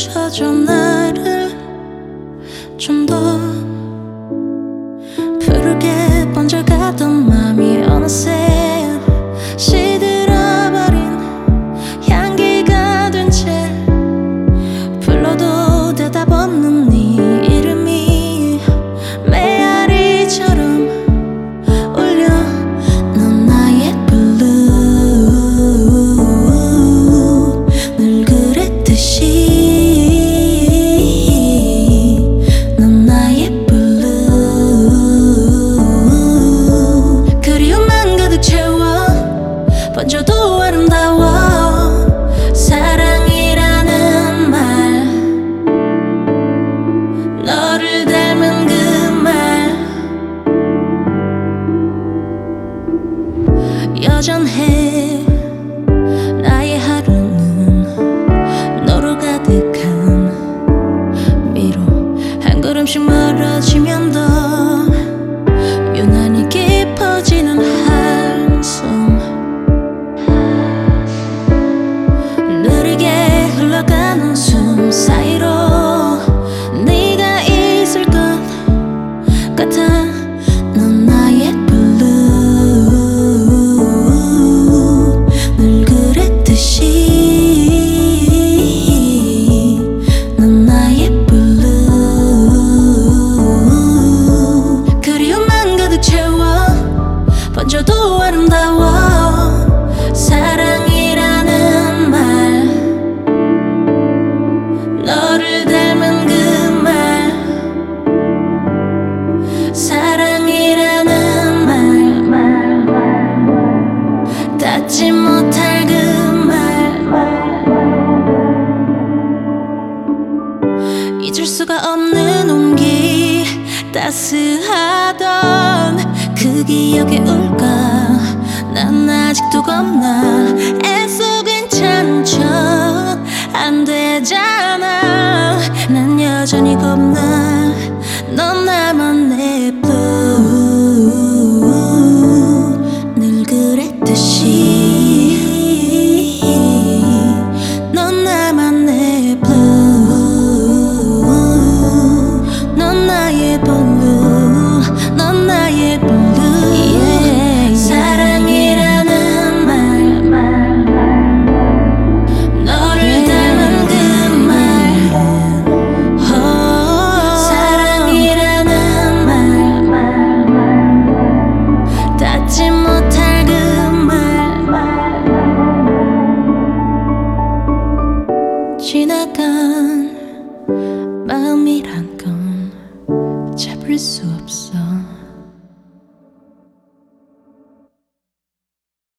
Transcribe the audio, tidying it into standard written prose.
비춰줘 나를 좀 더 푸르게 번져가던 맘이 어느새 시들어버린 향기가 된 채 불러도 대답 없는 네 이름이 메아리처럼 울려. 넌 나의 블루 늘 그랬듯이. 넌 나의 블루 그리움만 가득 채워 번져도 아름다워. 사랑이라는 말 너를 닮은 그 말 여전해. 나의 하루는 너로 가득한 미로 한 걸음씩 멀어지면 더 유난히 깊어지는 한숨. 느리게 흘러가는 숨 사이로 네가 있을 것 같아. 넌 나의 블루 늘 그랬듯이. 넌 나의 블루 그리움만 가득 채워 번져도 아름다워. 사랑이라는 말 너를 닮은 그 말 사랑이라는 말 닿지 못할 그 말 잊을 수가 없는 온기 따스하던 그 기억에 울까. 난 아직도 겁나 애써 괜찮은 척 안 되잖아. 난 여전히 겁나. 넌 나만의 blue 늘 그랬듯이. 넌 나만의 blue 넌 나의 blue 넌 나의 blue yeah. 사랑이라는 말 너를 닮은 그 말 사랑이라는 말 닿지 못할 그 말 지나간 마음이란 건 잡을 수 없어.